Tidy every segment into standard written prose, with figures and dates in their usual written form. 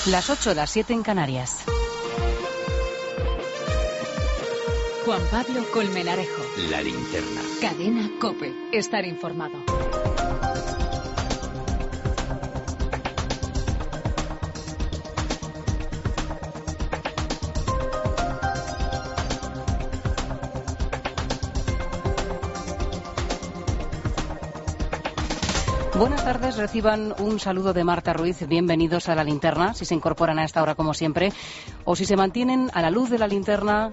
Las 8, las 7 en Canarias. Juan Pablo Colmenarejo. La Linterna. Cadena COPE. Estar informado. Buenas tardes, reciban un saludo de Marta Ruiz. Bienvenidos a La Linterna, si se incorporan a esta hora como siempre, o si se mantienen a la luz de la linterna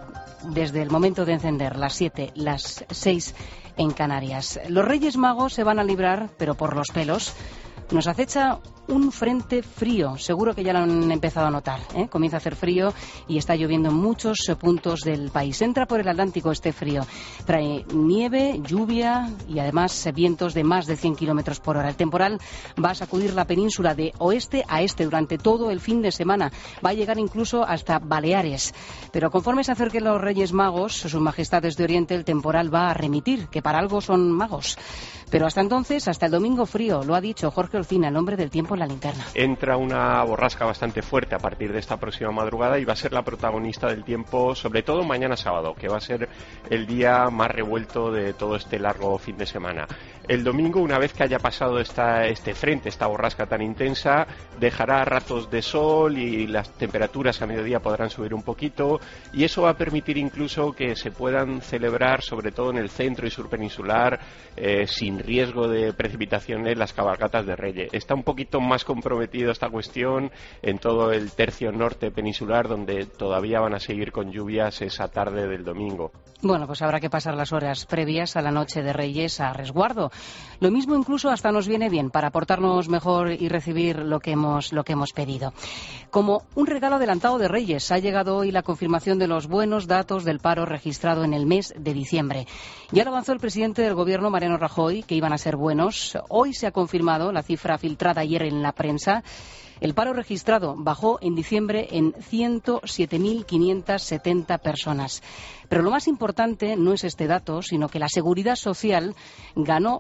desde el momento de encender, las 7, las 6 en Canarias. Los Reyes Magos se van a librar, pero por los pelos. Nos acecha un frente frío, seguro que ya lo han empezado a notar, ¿eh? Comienza a hacer frío y está lloviendo en muchos puntos del país. Entra por el Atlántico este frío, trae nieve, lluvia y además vientos de más de 100 kilómetros por hora. El temporal va a sacudir la península de oeste a este durante todo el fin de semana. Va a llegar incluso hasta Baleares. Pero conforme se acerquen los Reyes Magos, sus majestades de Oriente, el temporal va a remitir, que para algo son magos. Pero hasta entonces, hasta el domingo frío, lo ha dicho Jorge Olcina, el hombre del tiempo en La Linterna. Entra una borrasca bastante fuerte a partir de esta próxima madrugada y va a ser la protagonista del tiempo, sobre todo mañana sábado, que va a ser el día más revuelto de todo este largo fin de semana. El domingo, una vez que haya pasado este frente, esta borrasca tan intensa, dejará ratos de sol y las temperaturas a mediodía podrán subir un poquito, y eso va a permitir incluso que se puedan celebrar, sobre todo en el centro y sur peninsular, sin riesgo de precipitaciones, las cabalgatas de Reyes. Está un poquito más comprometido esta cuestión en todo el tercio norte peninsular, donde todavía van a seguir con lluvias esa tarde del domingo. Bueno, pues habrá que pasar las horas previas a la noche de Reyes a resguardo. Lo mismo incluso hasta nos viene bien para portarnos mejor y recibir lo que hemos pedido. Como un regalo adelantado de Reyes, ha llegado hoy la confirmación de los buenos datos del paro registrado en el mes de diciembre. Ya lo avanzó el presidente del Gobierno, Mariano Rajoy, que iban a ser buenos. Hoy se ha confirmado la cifra filtrada ayer en la prensa. El paro registrado bajó en diciembre en 107.570 personas. Pero lo más importante no es este dato, sino que la Seguridad Social ganó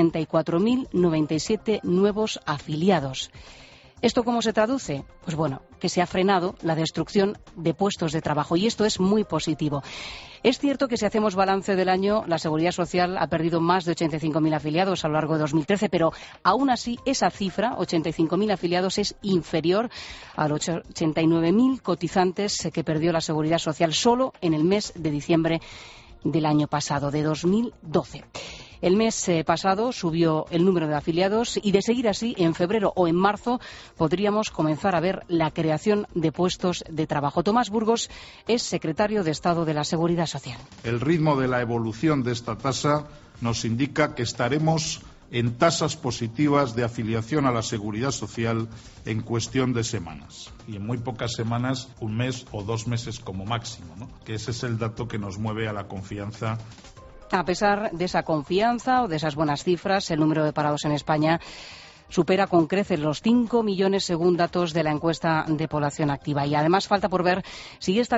64.097 nuevos afiliados. ¿Esto cómo se traduce? Pues bueno, que se ha frenado la destrucción de puestos de trabajo y esto es muy positivo. Es cierto que si hacemos balance del año, la Seguridad Social ha perdido más de 85.000 afiliados a lo largo de 2013, pero aún así esa cifra, 85.000 afiliados, es inferior a los 89.000 cotizantes que perdió la Seguridad Social solo en el mes de diciembre del año pasado, de 2012. El mes pasado subió el número de afiliados y de seguir así, en febrero o en marzo podríamos comenzar a ver la creación de puestos de trabajo. Tomás Burgos es secretario de Estado de la Seguridad Social. El ritmo de la evolución de esta tasa nos indica que estaremos en tasas positivas de afiliación a la Seguridad Social en cuestión de semanas. Y en muy pocas semanas, un mes o 2 meses como máximo, ¿no? Que ese es el dato que nos mueve a la confianza. A pesar de esa confianza o de esas buenas cifras, el número de parados en España supera con creces los 5 millones según datos de la encuesta de población activa. Y además falta por ver si esta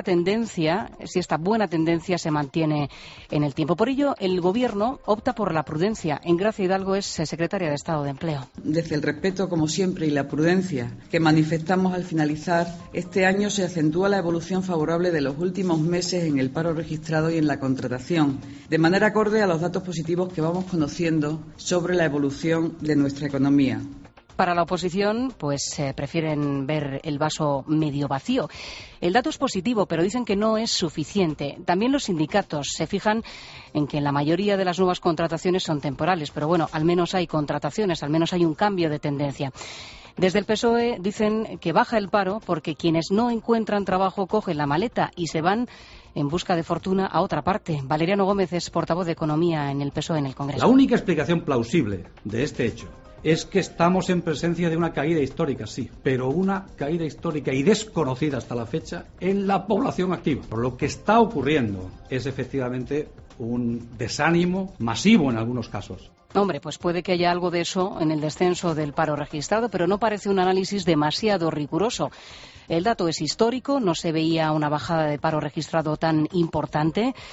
buena tendencia se mantiene en el tiempo. Por ello, el Gobierno opta por la prudencia. Engracia Hidalgo es secretaria de Estado de Empleo. Desde el respeto, como siempre, y la prudencia que manifestamos al finalizar este año, se acentúa la evolución favorable de los últimos meses en el paro registrado y en la contratación, de manera acorde a los datos positivos que vamos conociendo sobre la evolución de nuestra economía. Para la oposición, prefieren ver el vaso medio vacío. El dato es positivo, pero dicen que no es suficiente. También los sindicatos se fijan en que la mayoría de las nuevas contrataciones son temporales, pero bueno, al menos hay contrataciones, al menos hay un cambio de tendencia. Desde el PSOE dicen que baja el paro porque quienes no encuentran trabajo cogen la maleta y se van en busca de fortuna a otra parte. Valeriano Gómez es portavoz de Economía en el PSOE en el Congreso. La única explicación plausible de este hecho es que estamos en presencia de una caída histórica, sí, pero una caída histórica y desconocida hasta la fecha en la población activa. Lo que está ocurriendo es efectivamente un desánimo masivo en algunos casos. Hombre, pues puede que haya algo de eso en el descenso del paro registrado, pero no parece un análisis demasiado riguroso. El dato es histórico, no se veía una bajada de paro registrado tan importante.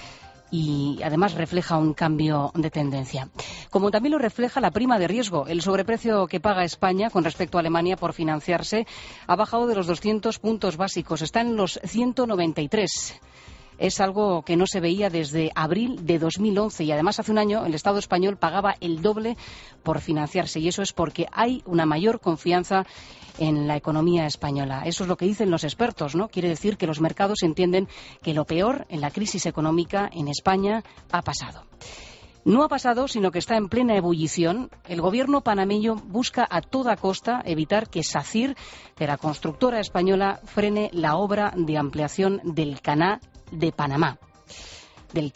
y además refleja un cambio de tendencia. Como también lo refleja la prima de riesgo. El sobreprecio que paga España con respecto a Alemania por financiarse ha bajado de los 200 puntos básicos. Está en los 193. Es algo que no se veía desde abril de 2011 y además hace un año el Estado español pagaba el doble por financiarse y eso es porque hay una mayor confianza en la economía española. Eso es lo que dicen los expertos, ¿no? Quiere decir que los mercados entienden que lo peor en la crisis económica en España ha pasado. No ha pasado, sino que está en plena ebullición. El gobierno panameño busca a toda costa evitar que SACIR, que la constructora española, frene la obra de ampliación del canal de Panamá. El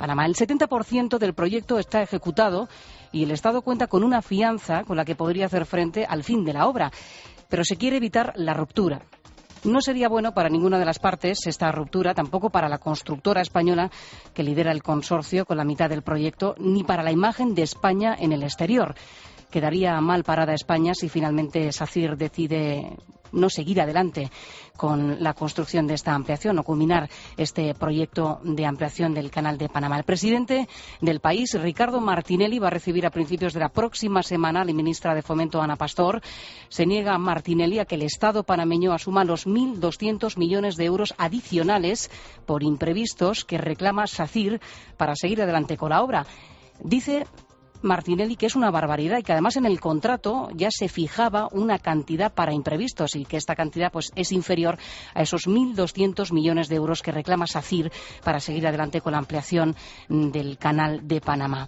70% del proyecto está ejecutado y el Estado cuenta con una fianza con la que podría hacer frente al fin de la obra. Pero se quiere evitar la ruptura. No sería bueno para ninguna de las partes esta ruptura, tampoco para la constructora española que lidera el consorcio con la mitad del proyecto, ni para la imagen de España en el exterior. Quedaría mal parada España si finalmente SACIR decide no seguir adelante con la construcción de esta ampliación o culminar este proyecto de ampliación del canal de Panamá. El presidente del país, Ricardo Martinelli, va a recibir a principios de la próxima semana a la ministra de Fomento, Ana Pastor. Se niega Martinelli a que el Estado panameño asuma los 1.200 millones de euros adicionales por imprevistos que reclama SACIR para seguir adelante con la obra. Dice Martinelli que es una barbaridad y que además en el contrato ya se fijaba una cantidad para imprevistos y que esta cantidad pues es inferior a esos 1.200 millones de euros que reclama SACIR para seguir adelante con la ampliación del canal de Panamá.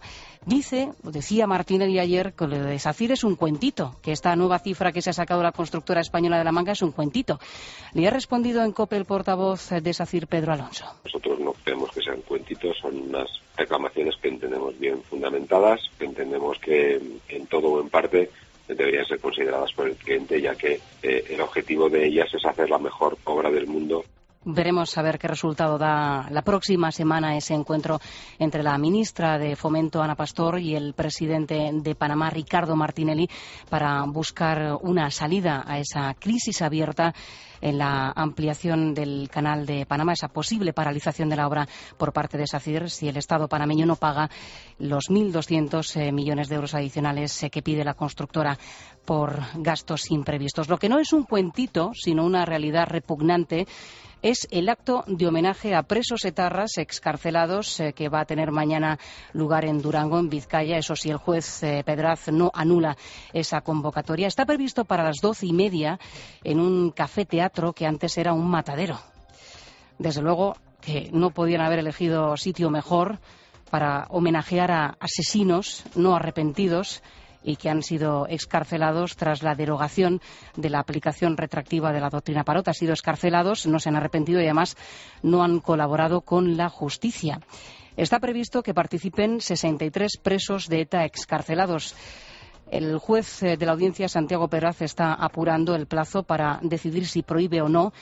Decía Martinelli ayer que lo de SACIR es un cuentito, que esta nueva cifra que se ha sacado la constructora española de La Manga es un cuentito. Le ha respondido en COPE el portavoz de SACIR, Pedro Alonso. Nosotros no creemos que sean cuentitos, son unas reclamaciones que entendemos bien fundamentadas, que entendemos que en todo o en parte deberían ser consideradas por el cliente, ya que el objetivo de ellas es hacer la mejor obra del mundo. Veremos a ver qué resultado da la próxima semana ese encuentro entre la ministra de Fomento, Ana Pastor, y el presidente de Panamá, Ricardo Martinelli, para buscar una salida a esa crisis abierta en la ampliación del canal de Panamá, esa posible paralización de la obra por parte de SACIR si el Estado panameño no paga los 1.200 millones de euros adicionales que pide la constructora por gastos imprevistos. Lo que no es un cuentito, sino una realidad repugnante, es el acto de homenaje a presos etarras excarcelados que va a tener mañana lugar en Durango, en Vizcaya. Eso sí, el juez Pedraz no anula esa convocatoria. Está previsto para las 12:30 en un café-teatro que antes era un matadero. Desde luego que no podían haber elegido sitio mejor para homenajear a asesinos no arrepentidos y que han sido excarcelados tras la derogación de la aplicación retroactiva de la doctrina Parot. Han sido excarcelados, no se han arrepentido y además no han colaborado con la justicia. Está previsto que participen 63 presos de ETA excarcelados. El juez de la audiencia, Santiago Pedraz, está apurando el plazo para decidir si prohíbe o no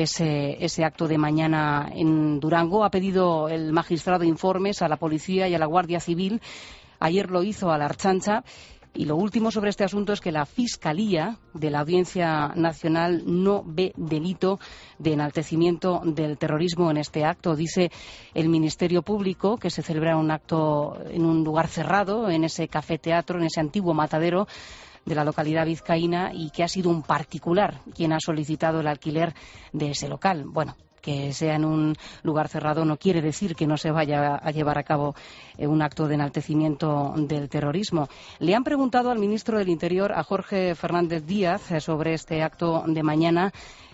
ese acto de mañana en Durango. Ha pedido el magistrado informes a la policía y a la Guardia Civil. Ayer lo hizo a la Ertzaintza. Y lo último sobre este asunto es que la Fiscalía de la Audiencia Nacional no ve delito de enaltecimiento del terrorismo en este acto. Dice el Ministerio Público que se celebra un acto en un lugar cerrado, en ese café-teatro, en ese antiguo matadero de la localidad vizcaína, y que ha sido un particular quien ha solicitado el alquiler de ese local. Bueno, que sea en un lugar cerrado no quiere decir que no se vaya a llevar a cabo un acto de enaltecimiento del terrorismo. Le han preguntado al ministro del Interior, a Jorge Fernández Díaz, sobre este acto de mañana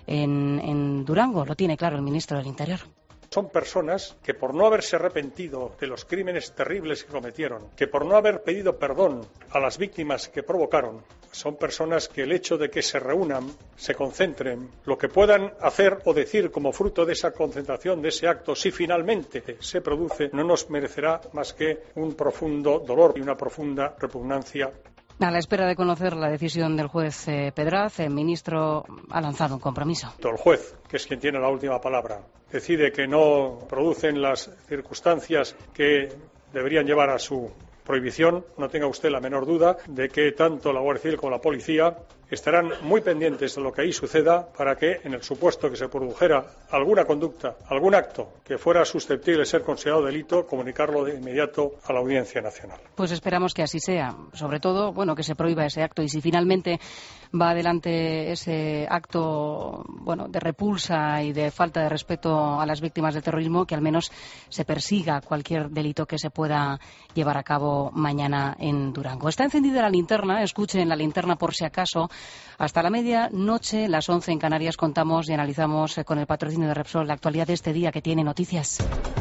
en Durango. Lo tiene claro el ministro del Interior. Son personas que por no haberse arrepentido de los crímenes terribles que cometieron, que por no haber pedido perdón a las víctimas que provocaron, son personas que el hecho de que se reúnan, se concentren, lo que puedan hacer o decir como fruto de esa concentración, de ese acto, si finalmente se produce, no nos merecerá más que un profundo dolor y una profunda repugnancia. A la espera de conocer la decisión del juez Pedraz, el ministro ha lanzado un compromiso. El juez, que es quien tiene la última palabra, decide que no producen las circunstancias que deberían llevar a su prohibición, no tenga usted la menor duda de que tanto la Guardia Civil como la Policía estarán muy pendientes de lo que ahí suceda para que, en el supuesto que se produjera alguna conducta, algún acto que fuera susceptible de ser considerado delito, comunicarlo de inmediato a la Audiencia Nacional. Pues esperamos que así sea. Sobre todo, bueno, que se prohíba ese acto, y si finalmente va adelante ese acto, bueno, de repulsa y de falta de respeto a las víctimas del terrorismo, que al menos se persiga cualquier delito que se pueda llevar a cabo mañana en Durango. Está encendida la linterna, escuchen la linterna por si acaso. Hasta la medianoche, las 11 en Canarias, contamos y analizamos con el patrocinio de Repsol la actualidad de este día que tiene noticias.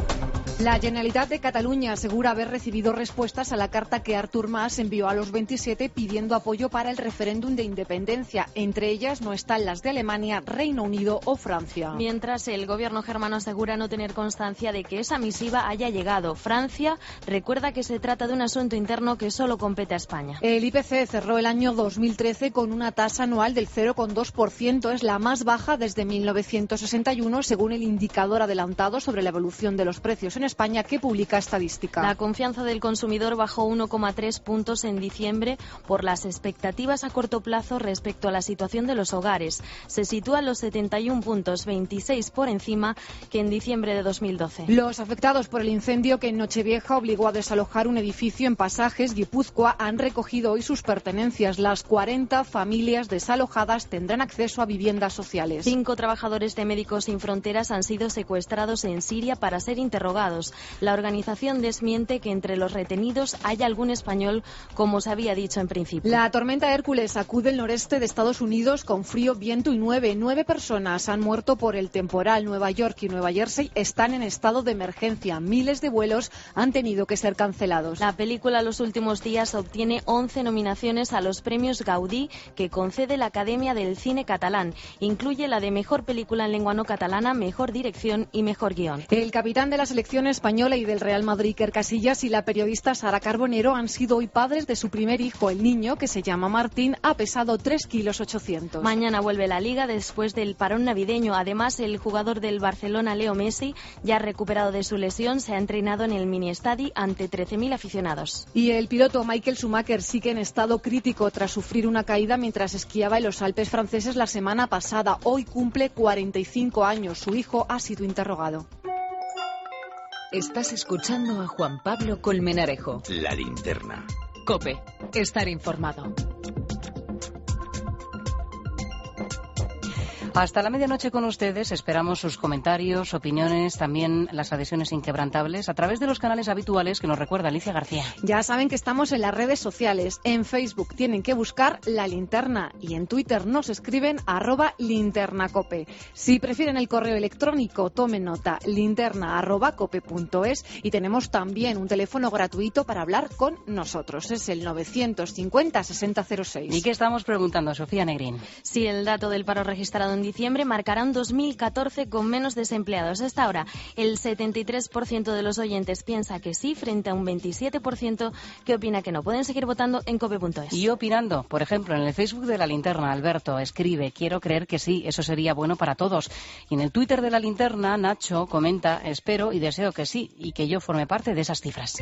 La Generalitat de Cataluña asegura haber recibido respuestas a la carta que Artur Mas envió a los 27 pidiendo apoyo para el referéndum de independencia. Entre ellas no están las de Alemania, Reino Unido o Francia. Mientras el gobierno germano asegura no tener constancia de que esa misiva haya llegado. Francia recuerda que se trata de un asunto interno que solo compete a España. El IPC cerró el año 2013 con una tasa anual del 0,2%. Es la más baja desde 1961, según el indicador adelantado sobre la evolución de los precios en España que publica Estadística. La confianza del consumidor bajó 1,3 puntos en diciembre por las expectativas a corto plazo respecto a la situación de los hogares. Se sitúa en los 71 puntos, 26 por encima que en diciembre de 2012. Los afectados por el incendio que en Nochevieja obligó a desalojar un edificio en Pasajes, Guipúzcoa, han recogido hoy sus pertenencias. Las 40 familias desalojadas tendrán acceso a viviendas sociales. 5 trabajadores de Médicos Sin Fronteras han sido secuestrados en Siria para ser interrogados. La organización desmiente que entre los retenidos haya algún español, como se había dicho en principio. La tormenta Hércules sacude el noreste de Estados Unidos con frío, viento y nieve. 9 personas han muerto por el temporal. Nueva York y Nueva Jersey están en estado de emergencia. Miles de vuelos han tenido que ser cancelados. La película Los últimos días obtiene 11 nominaciones a los premios Gaudí que concede la Academia del Cine Catalán. Incluye la de Mejor Película en Lengua No Catalana, Mejor Dirección y Mejor Guión. El capitán de la selección española y del Real Madrid, Iker Casillas, y la periodista Sara Carbonero han sido hoy padres de su primer hijo. El niño, que se llama Martín, ha pesado 3,8 kilos. Mañana vuelve la Liga después del parón navideño. Además, el jugador del Barcelona, Leo Messi, ya recuperado de su lesión, se ha entrenado en el mini-estadi ante 13.000 aficionados. Y el piloto Michael Schumacher sigue en estado crítico tras sufrir una caída mientras esquiaba en los Alpes franceses la semana pasada. Hoy cumple 45 años. Su hijo ha sido interrogado. Estás escuchando a Juan Pablo Colmenarejo. La linterna. COPE. Estar informado. Hasta la medianoche con ustedes. Esperamos sus comentarios, opiniones, también las adhesiones inquebrantables a través de los canales habituales que nos recuerda Alicia García. Ya saben que estamos en las redes sociales. En Facebook tienen que buscar La Linterna y en Twitter nos escriben @linternacope. Si prefieren el correo electrónico, tomen nota, linterna@cope.es, y tenemos también un teléfono gratuito para hablar con nosotros. Es el 950 6006. ¿Y qué estamos preguntando, Sofía Negrín? Si el dato del paro registrado en diciembre marcará un 2014 con menos desempleados. Hasta ahora, el 73% de los oyentes piensa que sí, frente a un 27% que opina que no. Pueden seguir votando en cope.es. Y opinando, por ejemplo, en el Facebook de La Linterna, Alberto escribe: quiero creer que sí, eso sería bueno para todos. Y en el Twitter de La Linterna, Nacho comenta: espero y deseo que sí, y que yo forme parte de esas cifras.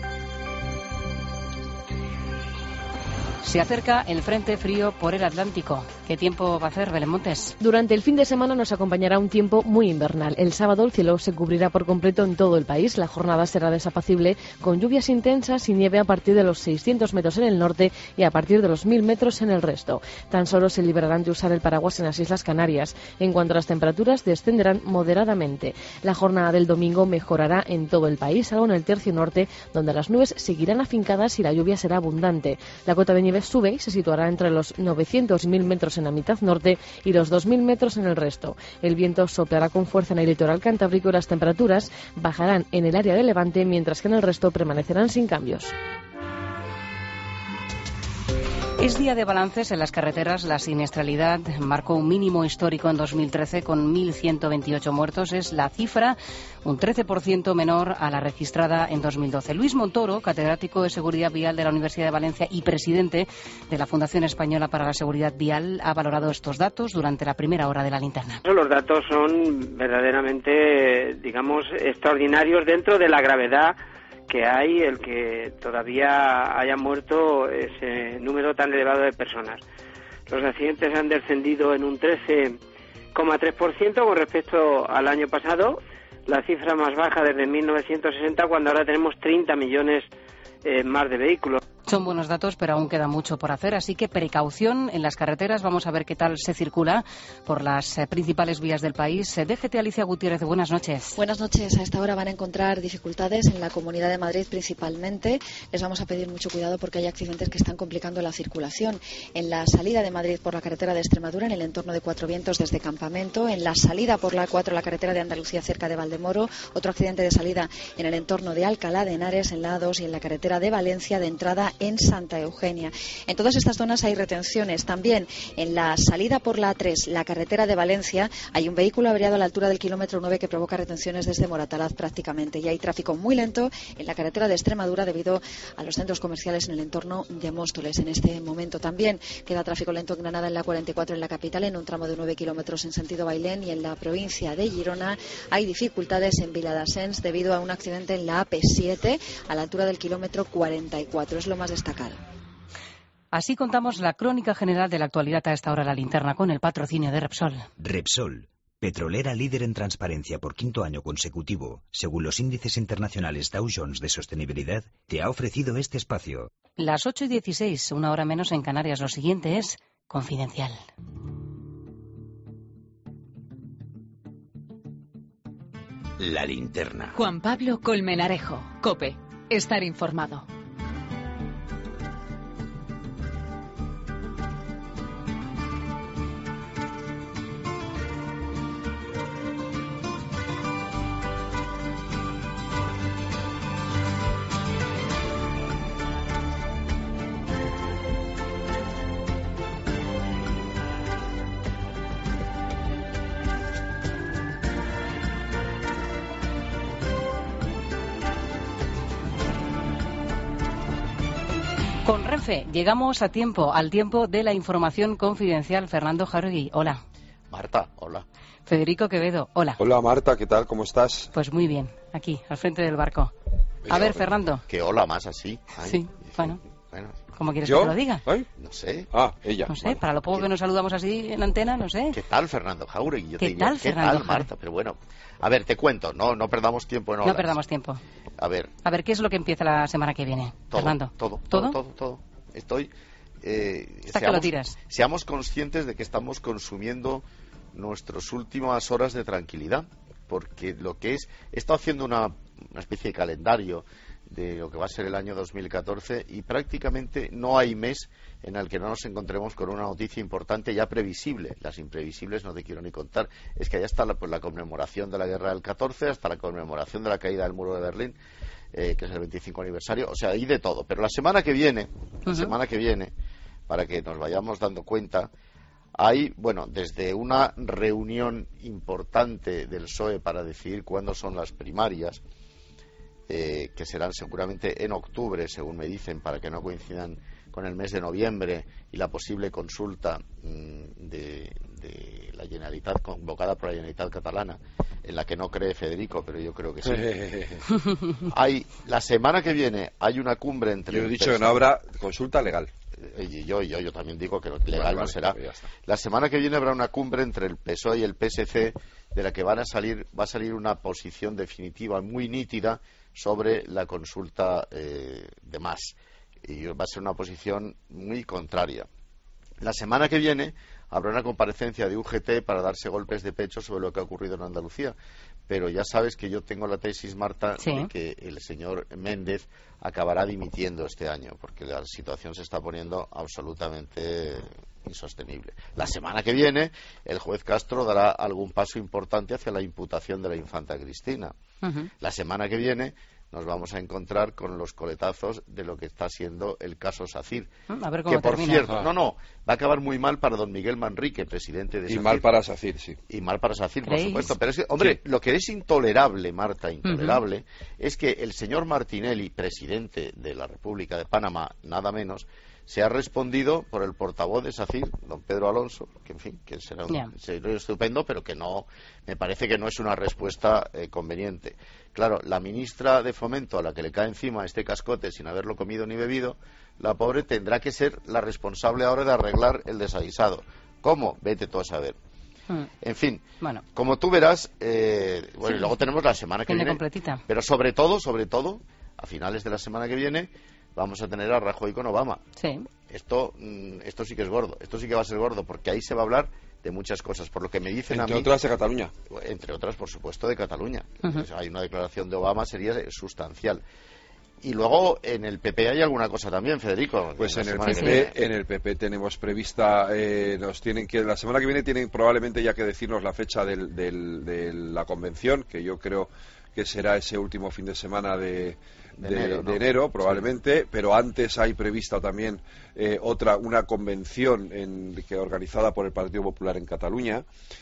Se acerca el frente frío por el Atlántico. ¿Qué tiempo va a hacer, Belén Montes? Durante el fin de semana nos acompañará un tiempo muy invernal. El sábado el cielo se cubrirá por completo en todo el país. La jornada será desapacible, con lluvias intensas y nieve a partir de los 600 metros en el norte y a partir de los 1000 metros en el resto. Tan solo se librarán de usar el paraguas en las Islas Canarias. En cuanto a las temperaturas, descenderán moderadamente. La jornada del domingo mejorará en todo el país, salvo en el tercio norte, donde las nubes seguirán afincadas y la lluvia será abundante. La cota de nieve sube y se situará entre los 900 y 1000 metros en la mitad norte y los 2000 metros en el resto. El viento soplará con fuerza en el litoral cantábrico y las temperaturas bajarán en el área de Levante, mientras que en el resto permanecerán sin cambios. Es día de balances en las carreteras. La siniestralidad marcó un mínimo histórico en 2013 con 1.128 muertos. Es la cifra un 13% menor a la registrada en 2012. Luis Montoro, catedrático de Seguridad Vial de la Universidad de Valencia y presidente de la Fundación Española para la Seguridad Vial, ha valorado estos datos durante la primera hora de La Linterna. Los datos son verdaderamente, digamos, extraordinarios dentro de la gravedad que hay, el que todavía haya muerto ese número tan elevado de personas. Los accidentes han descendido en un 13,3% con respecto al año pasado, la cifra más baja desde 1960, cuando ahora tenemos 30 millones más de vehículos. Son buenos datos, pero aún queda mucho por hacer, así que precaución en las carreteras. Vamos a ver qué tal se circula por las principales vías del país. DGT, Alicia Gutiérrez, buenas noches. Buenas noches. A esta hora van a encontrar dificultades en la Comunidad de Madrid principalmente. Les vamos a pedir mucho cuidado porque hay accidentes que están complicando la circulación. En la salida de Madrid por la carretera de Extremadura, en el entorno de Cuatro Vientos desde Campamento. En la salida por la A4, la carretera de Andalucía cerca de Valdemoro. Otro accidente de salida en el entorno de Alcalá de Henares, en la A2, y en la carretera de Valencia de entrada en Santa Eugenia. En todas estas zonas hay retenciones. También en la salida por la A3, la carretera de Valencia, hay un vehículo averiado a la altura del kilómetro 9 que provoca retenciones desde Moratalaz prácticamente. Y hay tráfico muy lento en la carretera de Extremadura debido a los centros comerciales en el entorno de Móstoles. En este momento también queda tráfico lento en Granada, en la 44 en la capital, en un tramo de 9 kilómetros en sentido Bailén, y en la provincia de Girona hay dificultades en Viladasens debido a un accidente en la AP7 a la altura del kilómetro 44. Es lo más destacado. Así contamos la crónica general de la actualidad a esta hora, La Linterna, con el patrocinio de Repsol. Repsol, petrolera líder en transparencia por quinto año consecutivo, según los índices internacionales Dow Jones de sostenibilidad, te ha ofrecido este espacio. Las 8:16, una hora menos en Canarias. Lo siguiente es Confidencial. La Linterna. Juan Pablo Colmenarejo, COPE. Estar informado. Con Renfe llegamos a tiempo, al tiempo de la información confidencial. Fernando Jauregui, hola. Marta, hola. Federico Quevedo, hola. Hola Marta, ¿qué tal? ¿Cómo estás? Pues muy bien, aquí, al frente del barco. A ver, Fernando. ¿Qué hola más así? Ay, sí, bueno. ¿Cómo quieres ¿Yo? que te lo diga? ¿Ay? No sé. Ella. No sé, para lo poco que nos saludamos así en antena, no sé. ¿Qué tal, Fernando Jauregui? Yo ¿Qué te digo, tal, Fernando ¿qué tal, Marta? Pero bueno, a ver, te cuento, no perdamos tiempo en olas. No perdamos tiempo. A ver, ¿qué es lo que empieza la semana que viene, Fernando? Todo. Estoy... Hasta que lo tiras. Seamos conscientes de que estamos consumiendo nuestras últimas horas de tranquilidad, porque lo que es... He estado haciendo una especie de calendario de lo que va a ser el año 2014 y prácticamente no hay mes en el que no nos encontremos con una noticia importante ya previsible. Las imprevisibles no te quiero ni contar. Es que allá está la conmemoración de la guerra del 14, hasta la conmemoración de la caída del muro de Berlín, que es el 25 aniversario, o sea, hay de todo. Pero la semana que viene, para que nos vayamos dando cuenta, hay, bueno, desde una reunión importante del PSOE para decidir cuándo son las primarias, que serán seguramente en octubre, según me dicen, para que no coincidan con el mes de noviembre, y la posible consulta de la Generalitat, convocada por la Generalitat catalana, en la que no cree Federico, pero yo creo que sí. La semana que viene hay una cumbre entre... Yo he dicho que no habrá consulta legal. Yo también digo que legal no será. La semana que viene habrá una cumbre entre el PSOE y el PSC, de la que va a salir una posición definitiva muy nítida sobre la consulta de Mas. Y va a ser una posición muy contraria. La semana que viene habrá una comparecencia de UGT para darse golpes de pecho sobre lo que ha ocurrido en Andalucía. Pero ya sabes que yo tengo la tesis, Marta, de que el señor Méndez acabará dimitiendo este año, porque la situación se está poniendo absolutamente insostenible. La semana que viene, el juez Castro dará algún paso importante hacia la imputación de la infanta Cristina. La semana que viene nos vamos a encontrar con los coletazos de lo que está siendo el caso SACIR. A ver cómo que, por termina. cierto, va a acabar muy mal para don Miguel Manrique, presidente de SACIR. Y mal para SACIR, sí. Y mal para SACIR, por supuesto. Pero es que, hombre, lo que es intolerable, Marta, intolerable, es que el señor Martinelli, presidente de la República de Panamá, nada menos, se ha respondido por el portavoz de SACIR, don Pedro Alonso, que en fin, que será un señor estupendo, pero que no, me parece que no es una respuesta conveniente. Claro, la ministra de Fomento, a la que le cae encima este cascote sin haberlo comido ni bebido, la pobre tendrá que ser la responsable ahora de arreglar el desaguisado. ¿Cómo? Vete tú a saber. En fin, como tú verás, y luego tenemos la semana que viene, completita. Pero sobre todo, a finales de la semana que viene, vamos a tener a Rajoy con Obama. Sí. Esto sí que es gordo, esto sí que va a ser gordo, porque ahí se va a hablar de muchas cosas, por lo que me dicen entre otras de Cataluña. Entre otras, por supuesto, de Cataluña. Hay una declaración de Obama, sería sustancial. Y luego en el PP hay alguna cosa también, Federico. Pues en el PP tenemos prevista, la semana que viene tienen probablemente ya que decirnos la fecha de la convención, que yo creo que será ese último fin de semana de enero probablemente, pero antes hay prevista también una convención organizada por el Partido Popular en Cataluña,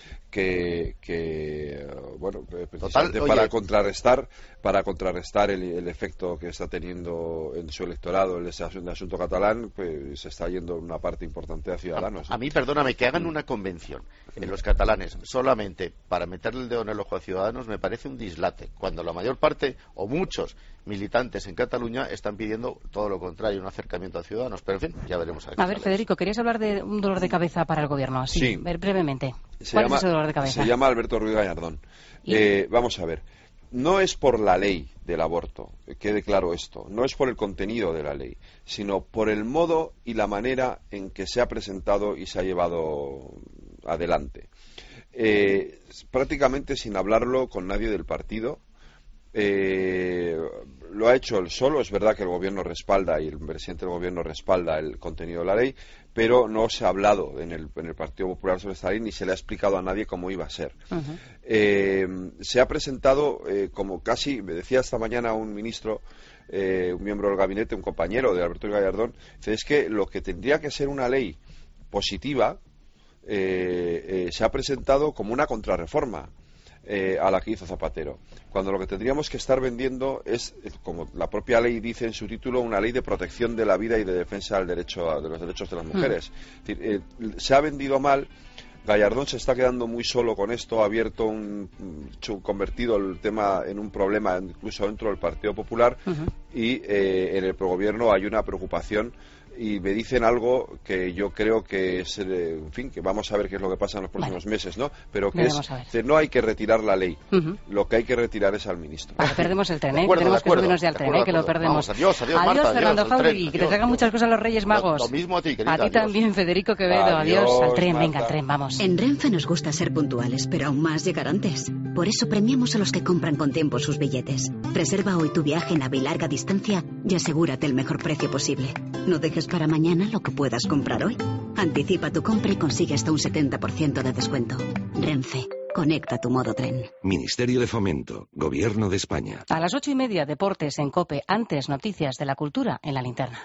precisamente para contrarrestar el efecto que está teniendo en su electorado el asunto catalán, pues se está yendo una parte importante a Ciudadanos. A mí, perdóname, que hagan una convención en los catalanes solamente para meterle el dedo en el ojo a Ciudadanos me parece un dislate, cuando la mayor parte o muchos militantes en Cataluña están pidiendo todo lo contrario, un acercamiento a Ciudadanos, pero en fin, ya veremos. A ver, Federico, querías hablar de un dolor de cabeza para el gobierno, así, sí. Brevemente. ¿Cuál es ese dolor de cabeza? Se llama Alberto Ruiz Gallardón. Vamos a ver, no es por la ley del aborto, quede claro esto, no es por el contenido de la ley, sino por el modo y la manera en que se ha presentado y se ha llevado adelante. Prácticamente sin hablarlo con nadie del partido. Lo ha hecho él solo. Es verdad que el gobierno respalda y el presidente del gobierno respalda el contenido de la ley, pero no se ha hablado en el Partido Popular sobre esta ley ni se le ha explicado a nadie cómo iba a ser. Se ha presentado como casi, me decía esta mañana un ministro, un miembro del gabinete, un compañero de Alberto Gallardón, es que lo que tendría que ser una ley positiva se ha presentado como una contrarreforma a la que hizo Zapatero, cuando lo que tendríamos que estar vendiendo es, como la propia ley dice en su título, una ley de protección de la vida y de defensa de los derechos de las mujeres. Es decir, se ha vendido mal. Gallardón se está quedando muy solo con esto, ha abierto convertido el tema en un problema incluso dentro del Partido Popular y en el progobierno hay una preocupación y me dicen algo que yo creo que es, en fin, que vamos a ver qué es lo que pasa en los próximos meses, ¿no? Pero que no hay que retirar la ley, lo que hay que retirar es al ministro. Perdemos el tren, tenemos que subirnos ya al tren, que lo perdemos. Adiós, Marta, Fernando Jauregui, que te traigan muchas cosas los Reyes Magos. Lo mismo a ti, querida. A ti también, Federico Quevedo, adiós al tren, Marta. Venga, al tren, vamos. En Renfe nos gusta ser puntuales, pero aún más llegar antes. Por eso premiamos a los que compran con tiempo sus billetes. Reserva hoy tu viaje en AVE y larga distancia y asegúrate el mejor precio posible. No dejes para mañana lo que puedas comprar hoy. Anticipa tu compra y consigue hasta un 70% de descuento. Renfe, conecta tu modo tren. Ministerio de Fomento, Gobierno de España. A las 8:30, deportes en COPE. Antes, noticias de la cultura en la linterna.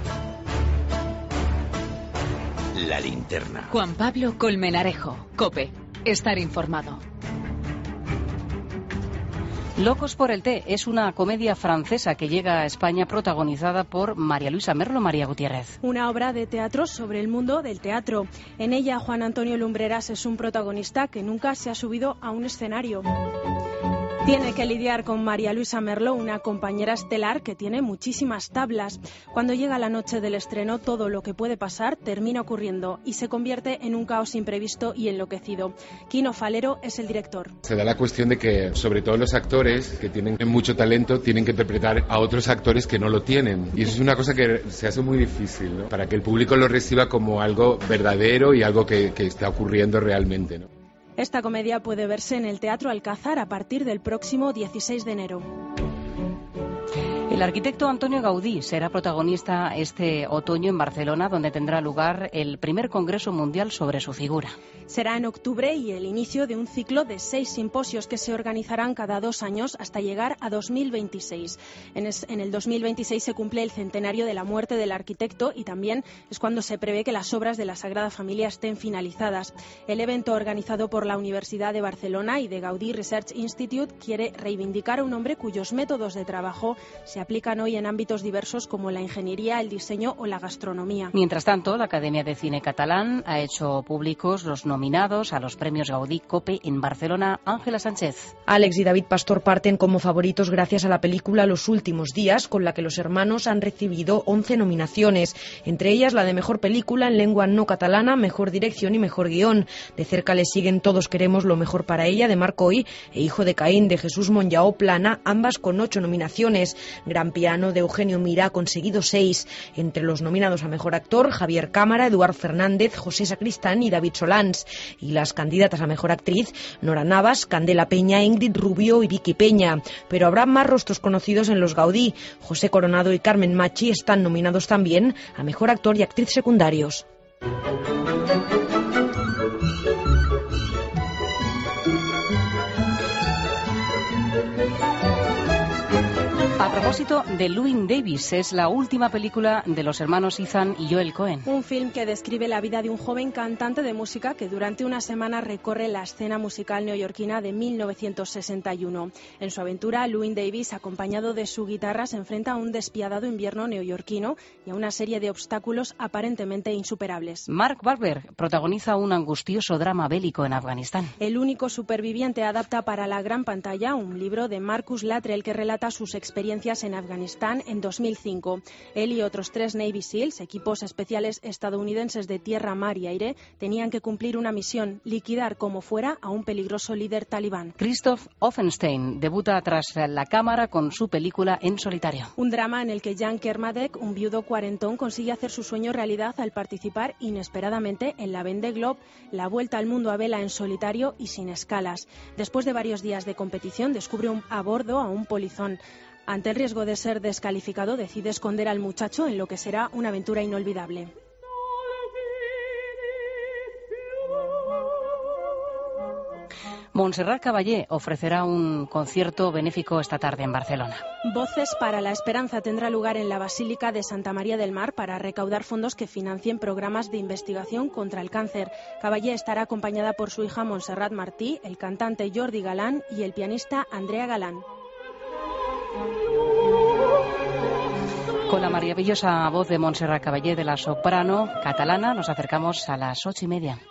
La linterna. Juan Pablo Colmenarejo, COPE. Estar informado. Locos por el té es una comedia francesa que llega a España protagonizada por María Luisa Merlo. María Gutiérrez. Una obra de teatro sobre el mundo del teatro. En ella, Juan Antonio Lumbreras es un protagonista que nunca se ha subido a un escenario. Tiene que lidiar con María Luisa Merlo, una compañera estelar que tiene muchísimas tablas. Cuando llega la noche del estreno, todo lo que puede pasar termina ocurriendo y se convierte en un caos imprevisto y enloquecido. Quino Falero es el director. Se da la cuestión de que, sobre todo los actores que tienen mucho talento, tienen que interpretar a otros actores que no lo tienen. Y eso es una cosa que se hace muy difícil, ¿no? Para que el público lo reciba como algo verdadero y algo que está ocurriendo realmente, ¿no? Esta comedia puede verse en el Teatro Alcázar a partir del próximo 16 de enero. El arquitecto Antonio Gaudí será protagonista este otoño en Barcelona, donde tendrá lugar el primer Congreso Mundial sobre su figura. Será en octubre y el inicio de un ciclo de 6 simposios que se organizarán cada 2 años hasta llegar a 2026. En el 2026 se cumple el centenario de la muerte del arquitecto y también es cuando se prevé que las obras de la Sagrada Familia estén finalizadas. El evento, organizado por la Universidad de Barcelona y de Gaudí Research Institute, quiere reivindicar a un hombre cuyos métodos de trabajo se aplican hoy en ámbitos diversos como la ingeniería, el diseño o la gastronomía. Mientras tanto, la Academia de Cine Catalán ha hecho públicos los nominados a los premios Gaudí COPE en Barcelona. Ángela Sánchez. Alex y David Pastor parten como favoritos gracias a la película Los últimos días, con la que los hermanos han recibido 11 nominaciones, entre ellas la de Mejor Película en Lengua No Catalana, Mejor Dirección y Mejor Guión. De cerca le siguen Todos queremos lo mejor para ella, de Marc Oy, e Hijo de Caín, de Jesús Monllao Plana, ambas con 8 nominaciones. Gran Piano, de Eugenio Mira, ha conseguido 6. Entre los nominados a Mejor Actor, Javier Cámara, Eduard Fernández, José Sacristán y David Solans. Y las candidatas a Mejor Actriz, Nora Navas, Candela Peña, Ingrid Rubio y Vicky Peña. Pero habrá más rostros conocidos en los Gaudí. José Coronado y Carmen Machi están nominados también a Mejor Actor y Actriz secundarios. A propósito de Llewyn Davis, es la última película de los hermanos Ethan y Joel Coen. Un film que describe la vida de un joven cantante de música que durante una semana recorre la escena musical neoyorquina de 1961. En su aventura, Llewyn Davis, acompañado de su guitarra, se enfrenta a un despiadado invierno neoyorquino y a una serie de obstáculos aparentemente insuperables. Mark Wahlberg protagoniza un angustioso drama bélico en Afganistán. El único superviviente adapta para la gran pantalla un libro de Marcus Luttrell que relata sus experiencias en Afganistán en 2005. Él y otros 3 Navy SEALs, equipos especiales estadounidenses de tierra, mar y aire, tenían que cumplir una misión: liquidar como fuera a un peligroso líder talibán. Christoph Offenstein debuta tras la cámara con su película En solitario. Un drama en el que Jan Kermadec, un viudo cuarentón, consigue hacer su sueño realidad al participar inesperadamente en la Vendée Globe, la vuelta al mundo a vela en solitario y sin escalas. Después de varios días de competición, descubre a bordo a un polizón. Ante el riesgo de ser descalificado, decide esconder al muchacho en lo que será una aventura inolvidable. Montserrat Caballé ofrecerá un concierto benéfico esta tarde en Barcelona. Voces para la Esperanza tendrá lugar en la Basílica de Santa María del Mar para recaudar fondos que financien programas de investigación contra el cáncer. Caballé estará acompañada por su hija Montserrat Martí, el cantante Jordi Galán y el pianista Andrea Galán. Con la maravillosa voz de Montserrat Caballé, de la soprano catalana, nos acercamos a las 8:30.